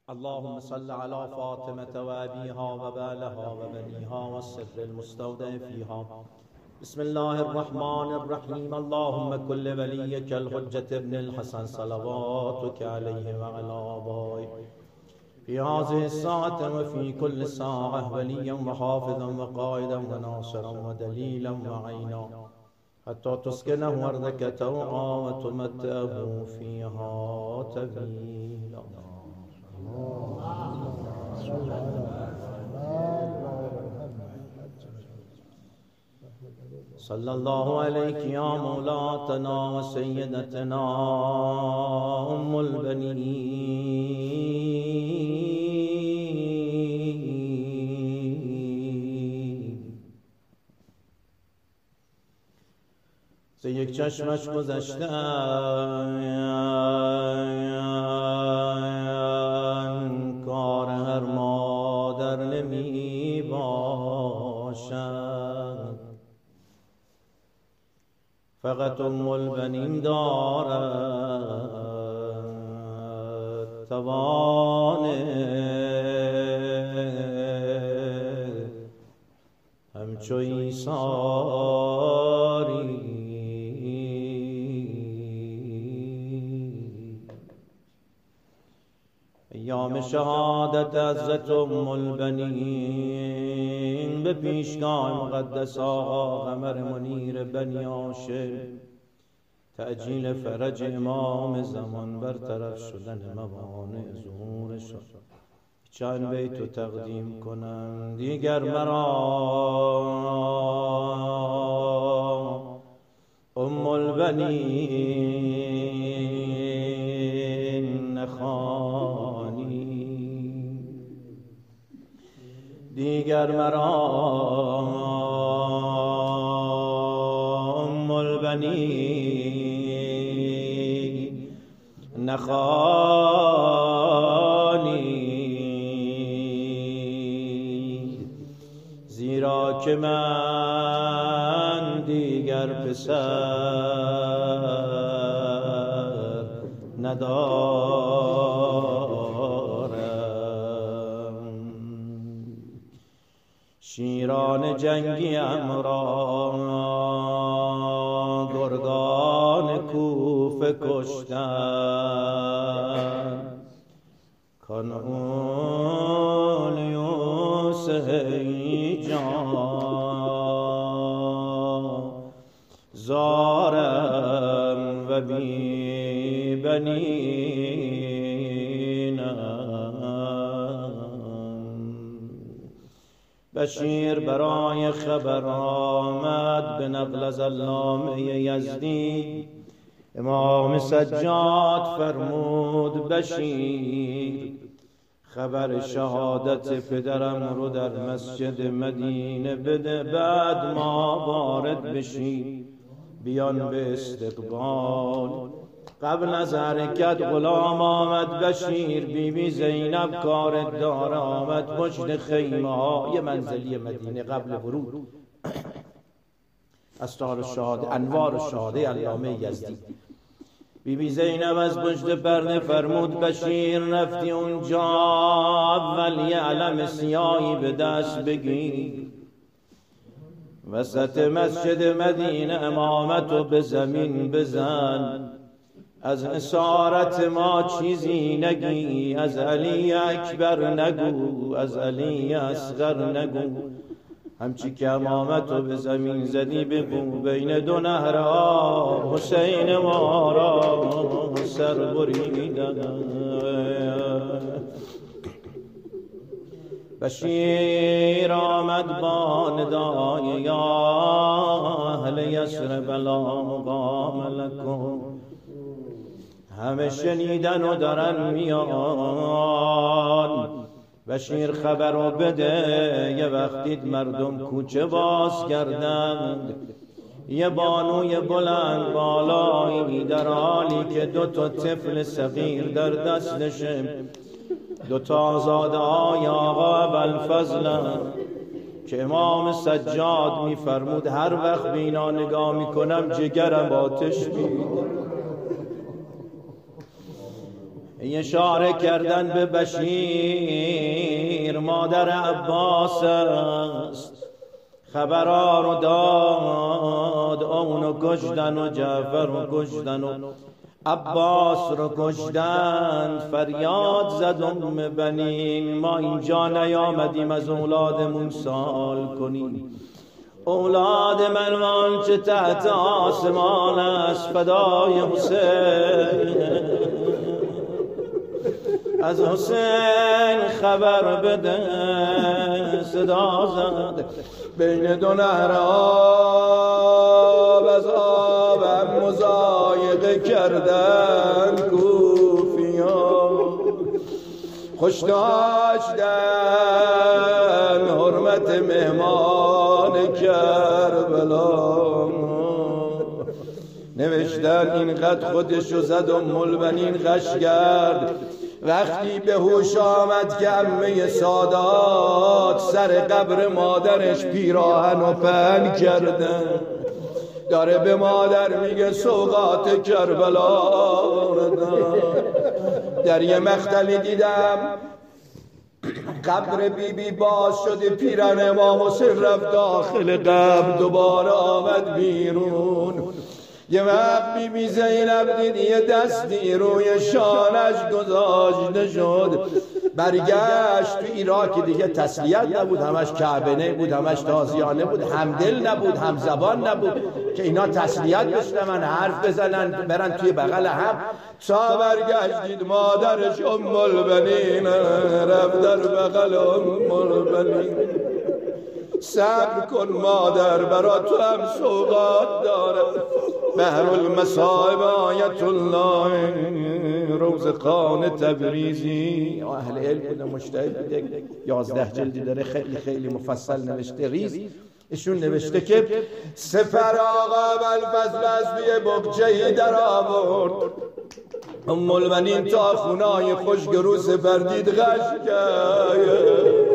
اللهم صل على فاطمة وأبيها وبالها وبنيها والسر المستودع فيها. بسم الله الرحمن الرحيم. اللهم كل وليك الحجة ابن الحسن صلواتك عليه وعلى آبائه في هذه الساعة وفي كل ساعة وليا وحافظا وقائدا وناصرا ودليلا وعينا حتى تسكنه أرضك طوعا وتمتعه فيها طويلا. صلى الله عليك يا مولاتنا وسيدتنا أم البنين. ز یک چشمش گذشته کار هر مادر نمی باشد، فقط ام البنین دارد توان همچو ایثاری. ایام شهادت حضرت ام البنین به پیشگاه مقدس آقا قمر منیر بنی هاشم، تعجیل فرج امام زمان، برطرف شدن موانع ظهورش. چند بیت تقدیم کنم دیگر مرا ام البنین نخوانی، دیگر مرا ام البنین نخوانی، زیرا که من دیگر پسر ندارم. شیران جنگی را گردان کوفه کشتن، کانون یوسف جان زارم و بی بنینم. بشیر برای خبر آمد به نقل از علامه یزدی، امام سجاد فرمود بشیر خبر شهادت پدرم رو در مسجد مدینه بده، بعد ما وارد بشیم بیان به استقبال. قبل از حرکت غلام آمد بشیر، بیبی زینب کاردار آمد پشت خیمه های منزلی مدینه قبل ورود. اسرار الشهاده، انوار الشهاده علامه یزدی. بیبی زینب از پشت پرده فرمود بشیر رفتی اونجا اول یه علم سیاهی به دست بگیر، وسط مسجد مدینه امامتو به زمین بزن، از اسارت ما چیزی نگی، از علی اکبر نگو، از علی اصغر نگو، همچی که امامتو به زمین زدی بگو بین دو نهرها حسین ما را سر بریدن. بشیر آمد با ندای یا اهل یثرب لا مقام لکم، همه شنیدن و دارن میان. بشیر خبر رو بده یه وقتی مردم کوچه باز کردند، یه بانوی بلند بالایی در حالی که دو تا طفل صغیر در دستشه، دو تا آزاده های آقا ابوالفضل که امام سجاد میفرمود هر وقت به اینا نگاه میکنم جگرم آتش میگیره. اشاره کردن به بشیر مادر عباس است. خبرها رو داد اونو کشتن و جعفر رو کشتن و عباس رو کشتن. فریاد زد بنین ما اینجا نیامدیم از اولادمون سال کنیم. اولاد من آنچه تحت آسمان است فدای حسین. از حسین خبر بده صدا زد بین دو نهر آب از آبم مضایقه کردن کوفیان. خوش داشتن حرمت مهمان کربلا. نوشتن اینقدر خودشو زد البنین غش کرد وقتی به هوش آمد که عمه سادات سر قبر مادرش پیراهن و پهن کرده. داره به مادر میگه سوغات کربلا. در یه مقتلی دیدم قبر بیبی باز شده، پیرن امام حسین رفت داخل قبر دوباره آمد بیرون. یه وقت بیبی زینب دید یه دستی روی شانش گذاشته شد. برگشت تو عراق دیگه تسلیت نبود، همش کعبه بود، همش تازیانه بود، همدل نبود، هم زبان نبود که اینا تسلیت بشنون حرف بزنن برن توی بغل هم. تا برگشت دید مادرش البنین رفت در بغل البنین. صبر کن مادر برا تو هم سوغات داره. بحر المصائب آیت الله روزخان تبریزی اهل علم بوده، مجتهد بوده، 11 جلدی داره، خیلی خیلی مفصل نوشته. ریز ایشون نوشته که سپر آقا ابوالفضل از بیه بقچه‌ای در آورد. البنین تا خونای خوشگرو سپردید غش کرد.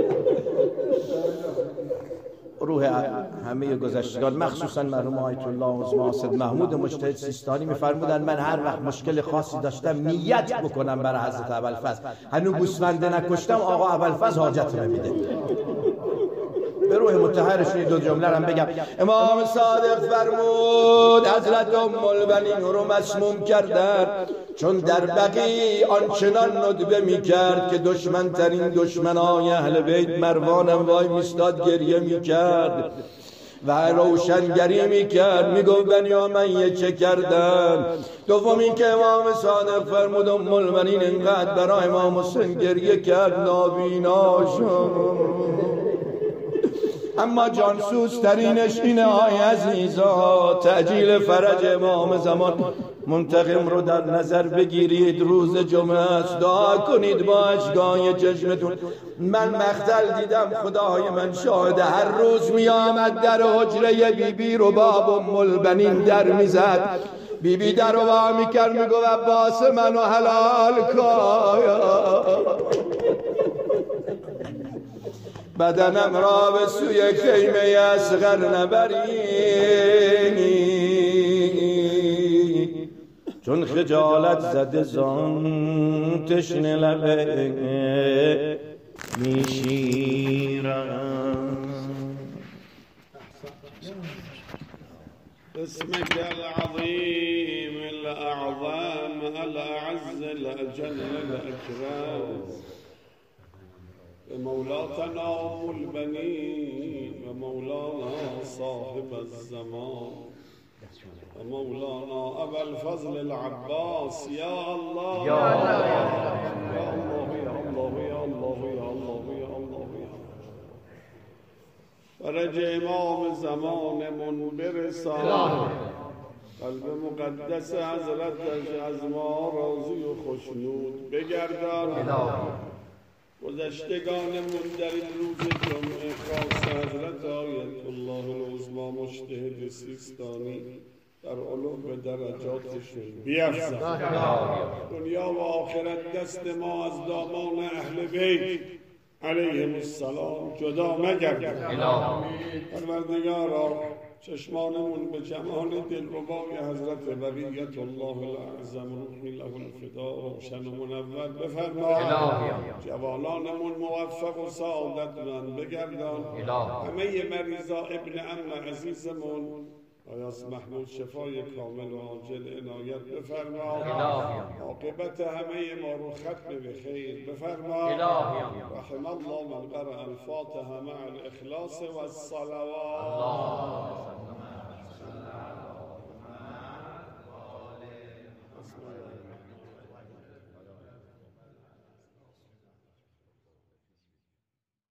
روح همه گذشتگان مخصوصا مرحوم آیت الله عظما حضرت محمود مجتهد سیستانی میفرمودن من هر وقت مشکل خاصی داشتم نیت بکنم برای حضرت ابوالفضل، هنوز گوسفنده نکشتم آقا ابوالفضل حاجت نمیده. به روح مطهرش دو جمله هم بگم. امام صادق فرمود حضرت البنین رو مسموم کردن چون در بقیع آنچنان ندبه میکرد که دشمن ترین دشمنای اهل بیت مروانم وای میستاد گریه میکرد و روشنگری میکرد، میگفت بنیامین چه کردن. دومی که امام صادق فرمود البنین اینقدر برای امام حسین گریه کرد نابینا شد. اما جانسوز ترینش اینه های عزیزا، تعجیل فرج امام زمان منتقم رو در نظر بگیرید. روز جمعه است، دعا کنید با اشکای چشمتون. من مقتل دیدم، خدای من شاهده، هر روز می آمد در حجره بیبی رو باب البنین در میزد. بیبی در رو با میکرد میگو عباس منو حلال کایا، بدنم را به سوی خیمه اصغر نبری، چون خجالت زده زان تشنه لبه میشیرم. اسمك العظيم الأعظم الأعز الأجل الأكرم مولانا البنين ومولانا صاحب الزمان ومولانا أبا الفضل العباس. يا الله يا الله يا الله يا الله يا الله يا الله يا الله يا فرج امام زمانمون برسان، قلب مقدس حضرتش از ما راضی و خوشنود بگردان. گذشتگانمون در این روز جمعه خاص حضرت آیت الله العظما مجتهد سیستانی در علوم درجاتشون بیفزن. دنیا و آخرت دست ما از دامان اهل بیت علیهم السلام جدا نگردد. پروردگارا چشمانمون به جمال دلربای حضرت بقیت الله الاعظم روحی له الفدا روشن و منور بفرما. جوانانمون موفق و سعادتمند بگردان. همه مریضا ابن عم عزیزمون آیاس محمود شفای کامل و عاجل عنایت بفرما. عاقبت همه ما رو ختم به خیر بفرما. رحم الله من قرأ الفاتحه مع الاخلاص والصلوات.